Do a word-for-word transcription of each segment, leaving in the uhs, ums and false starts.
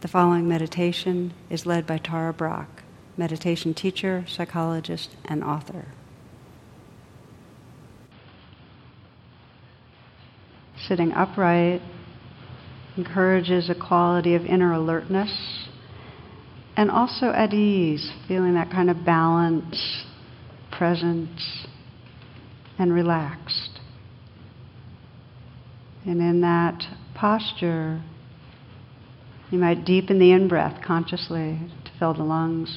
The following meditation is led by Tara Brach, meditation teacher, psychologist, and author. Sitting upright encourages a quality of inner alertness and also at ease, feeling that kind of balance, presence, and relaxed. And in that posture, you might deepen the in-breath consciously to fill the lungs.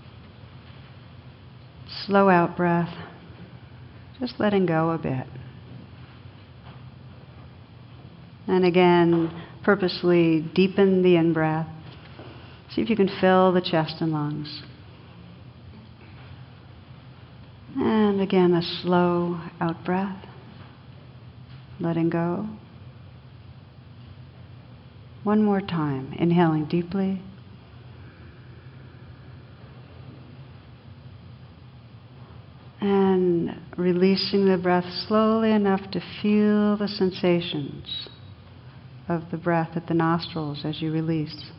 Slow out breath, just letting go a bit. And again, purposely deepen the in-breath. See if you can fill the chest and lungs. And again, a slow out-breath, letting go. One more time, inhaling deeply. And releasing the breath slowly enough to feel the sensations of the breath at the nostrils as you release.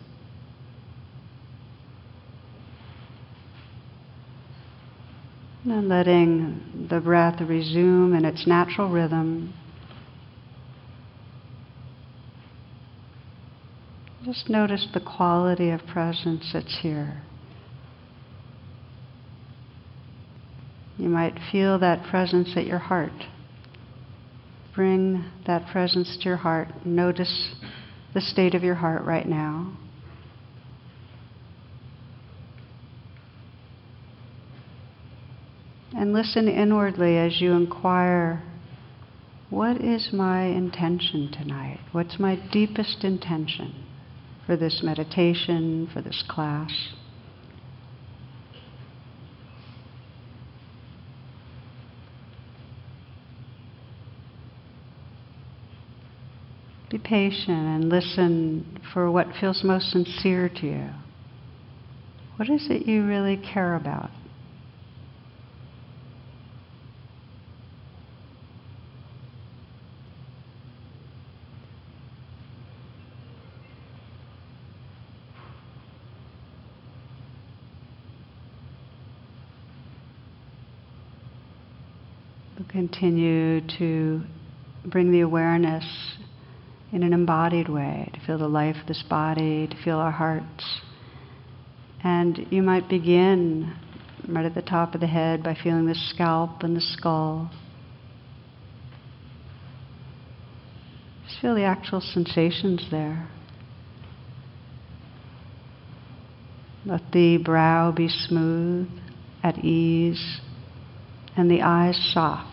And letting the breath resume in its natural rhythm. Just notice the quality of presence that's here. You might feel that presence at your heart. Bring that presence to your heart. Notice the state of your heart right now. And listen inwardly as you inquire, what is my intention tonight? What's my deepest intention for this meditation, for this class? Be patient and listen for what feels most sincere to you. What is it you really care about? We'll continue to bring the awareness in an embodied way, to feel the life of this body, to feel our hearts. And you might begin right at the top of the head by feeling the scalp and the skull. Just feel the actual sensations there. Let the brow be smooth, at ease, and the eyes soft.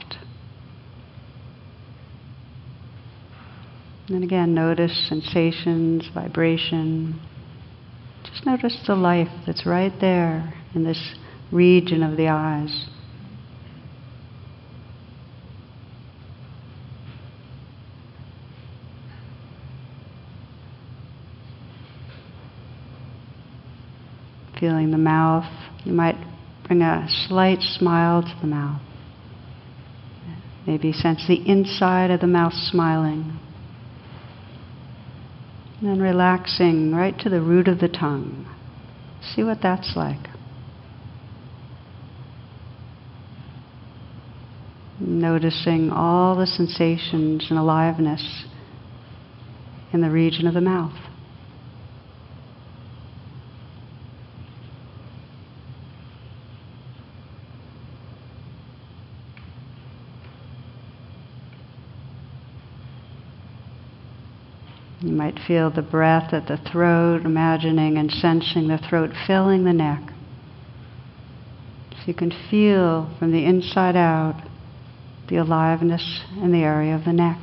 And again, notice sensations, vibration. Just notice the life that's right there in this region of the eyes. Feeling the mouth, you might bring a slight smile to the mouth. Maybe sense the inside of the mouth smiling. And then relaxing right to the root of the tongue. See what that's like. Noticing all the sensations and aliveness in the region of the mouth. You might feel the breath at the throat, imagining and sensing the throat filling the neck. So you can feel from the inside out the aliveness in the area of the neck.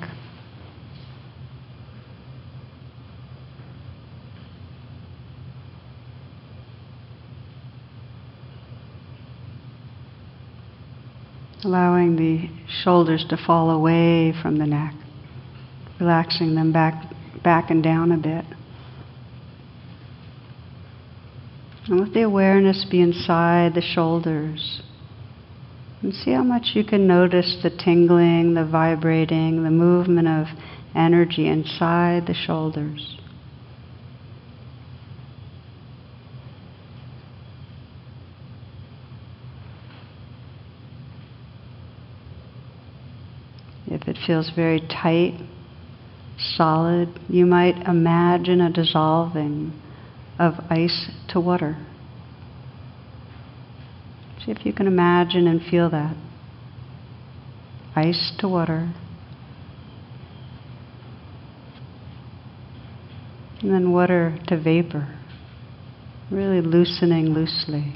Allowing the shoulders to fall away from the neck, relaxing them back back and down a bit. And let the awareness be inside the shoulders. And see how much you can notice the tingling, the vibrating, the movement of energy inside the shoulders. feels very tight, solid, you might imagine a dissolving of ice to water. See if you can imagine and feel that. Ice to water. And then water to vapor. Really loosening loosely.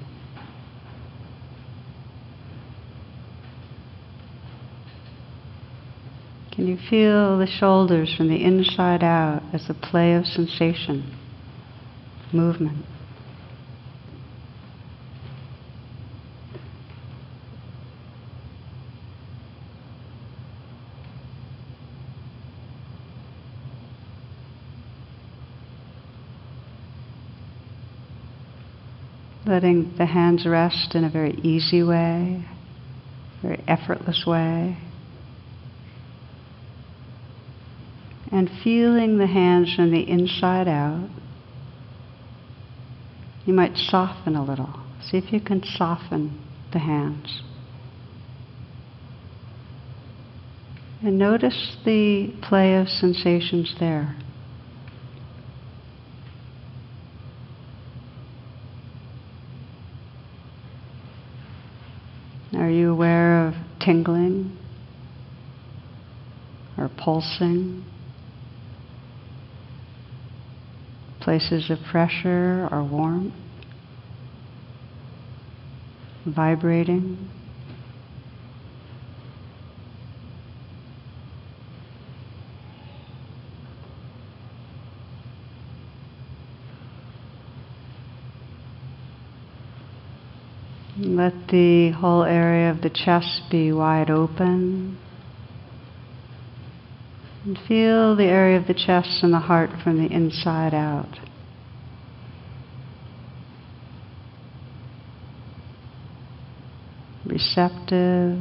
Can you feel the shoulders from the inside out as a play of sensation, movement? Letting the hands rest in a very easy way, very effortless way. And feeling the hands from the inside out. You might soften a little. See if you can soften the hands. And notice the play of sensations there. Are you aware of tingling or pulsing? Places of pressure or warmth? Vibrating? Let the whole area of the chest be wide open. And feel the area of the chest and the heart from the inside out. Receptive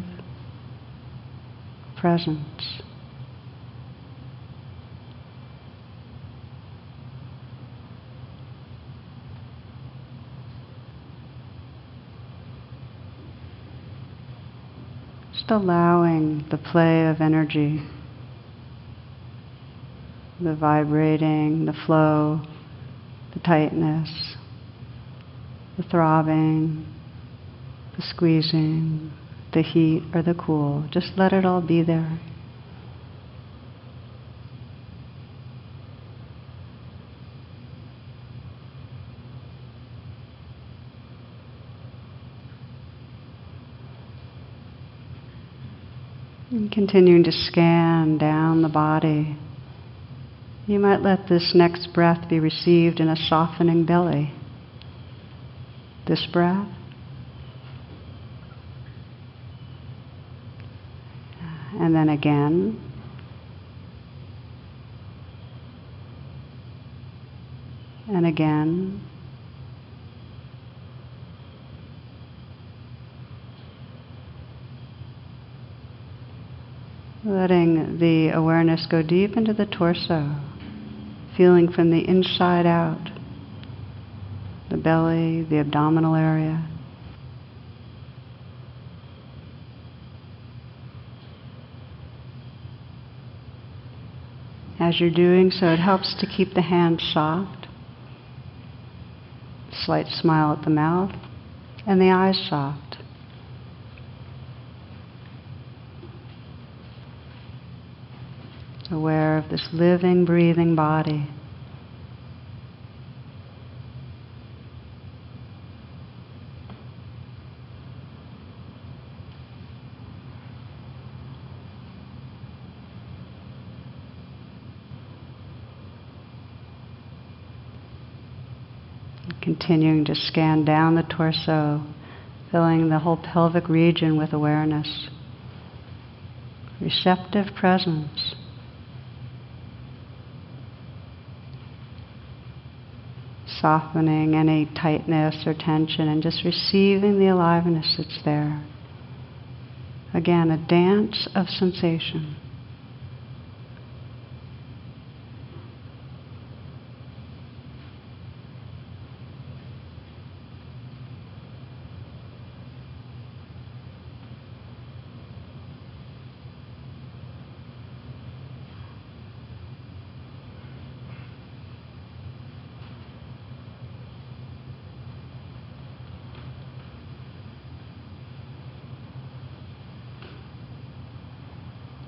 presence. Just allowing the play of energy, the vibrating, the flow, the tightness, the throbbing, the squeezing, the heat or the cool. Just let it all be there. And continuing to scan down the body. You might let this next breath be received in a softening belly. This breath. And then again. And again. Letting the awareness go deep into the torso, feeling from the inside out, the belly, the abdominal area. As you're doing so, it helps to keep the hands soft, slight smile at the mouth, and the eyes soft. Aware of this living, breathing body. Continuing to scan down the torso, filling the whole pelvic region with awareness. Receptive presence. Softening any tightness or tension and just receiving the aliveness that's there. Again, a dance of sensation.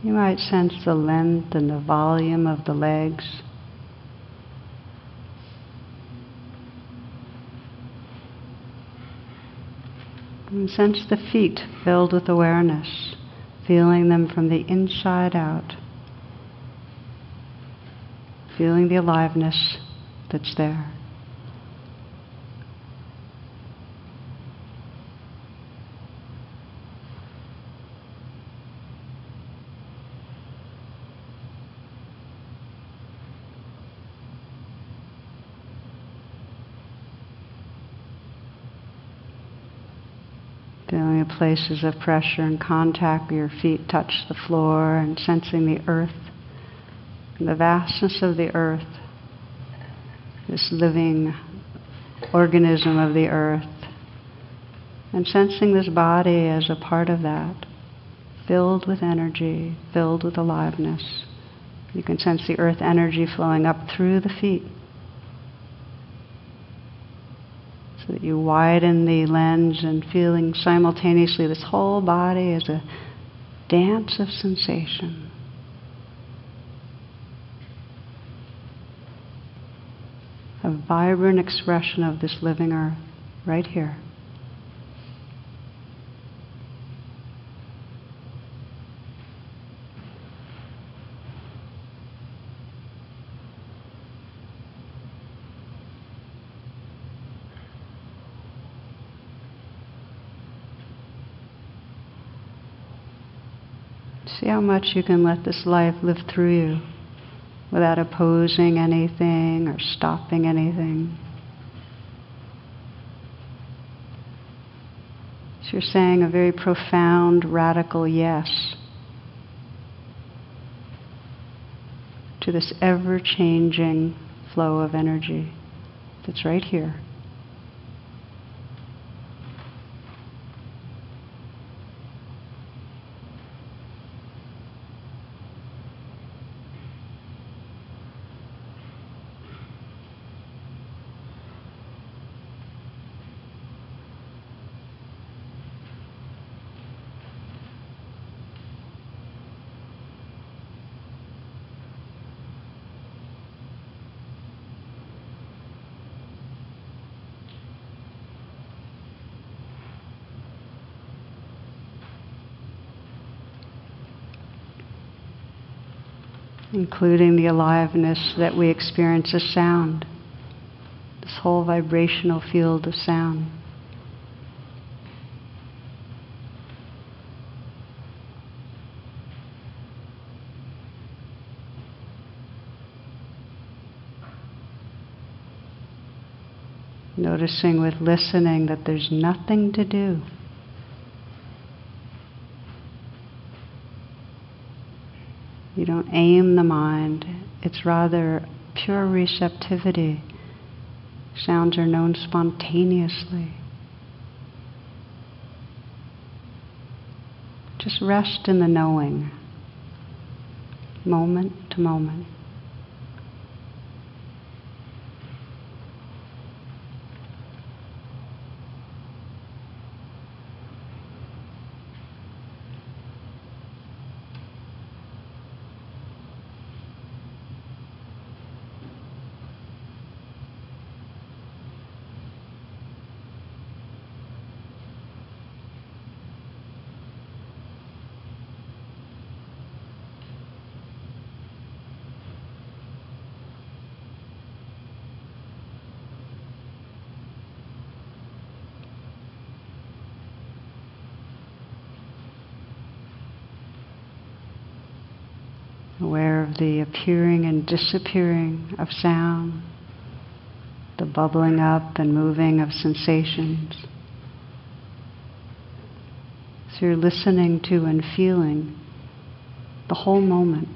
You might sense the length and the volume of the legs. And sense the feet filled with awareness, feeling them from the inside out, feeling the aliveness that's there. Feeling the places of pressure and contact where your feet touch the floor, and sensing the earth, and the vastness of the earth, this living organism of the earth, and sensing this body as a part of that, filled with energy, filled with aliveness. You can sense the earth energy flowing up through the feet, so that you widen the lens and feeling simultaneously this whole body as a dance of sensation. A vibrant expression of this living earth right here. See how much you can let this life live through you without opposing anything or stopping anything. So you're saying a very profound, radical yes to this ever-changing flow of energy that's right here. Including the aliveness that we experience as sound, this whole vibrational field of sound. Noticing with listening that there's nothing to do. You don't aim the mind, it's rather pure receptivity. Sounds are known spontaneously. Just rest in the knowing, moment to moment. Aware of the appearing and disappearing of sound, the bubbling up and moving of sensations. So you're listening to and feeling the whole moment.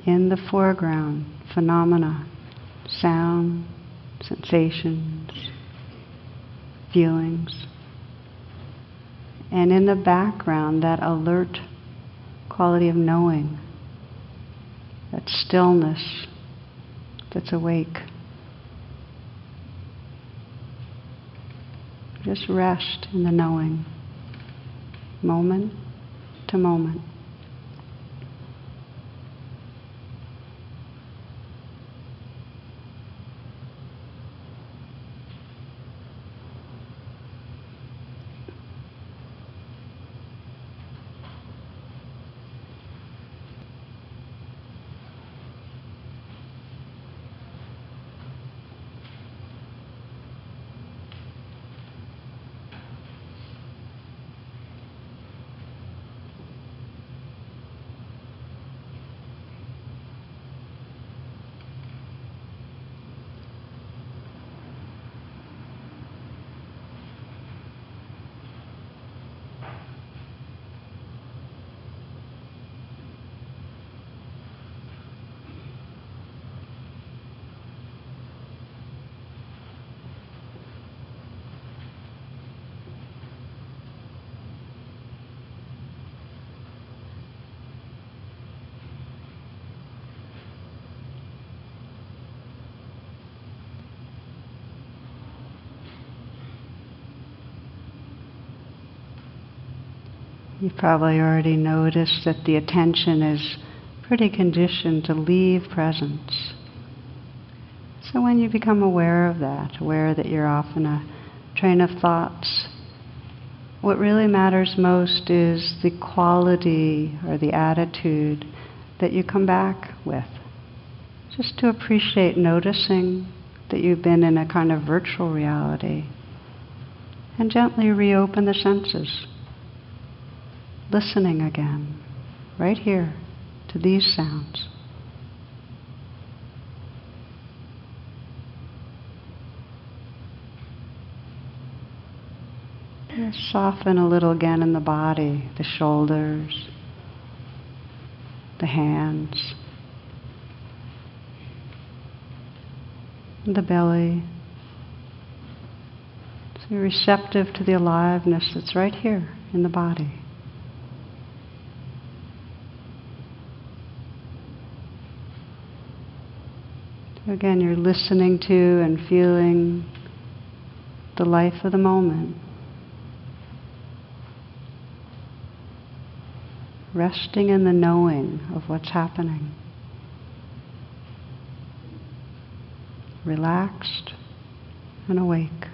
in the foreground, phenomena, sound, sensations, feelings. And in the background, that alert quality of knowing, that stillness that's awake. Just rest in the knowing, moment to moment. You've probably already noticed that the attention is pretty conditioned to leave presence. So when you become aware of that, aware that you're off in a train of thoughts, what really matters most is the quality or the attitude that you come back with. Just to appreciate noticing that you've been in a kind of virtual reality, and gently reopen the senses. Listening again, right here, to these sounds. And soften a little again in the body, the shoulders, the hands, the belly. So you're receptive to the aliveness that's right here in the body. So again, you're listening to and feeling the life of the moment. Resting in the knowing of what's happening. Relaxed and awake.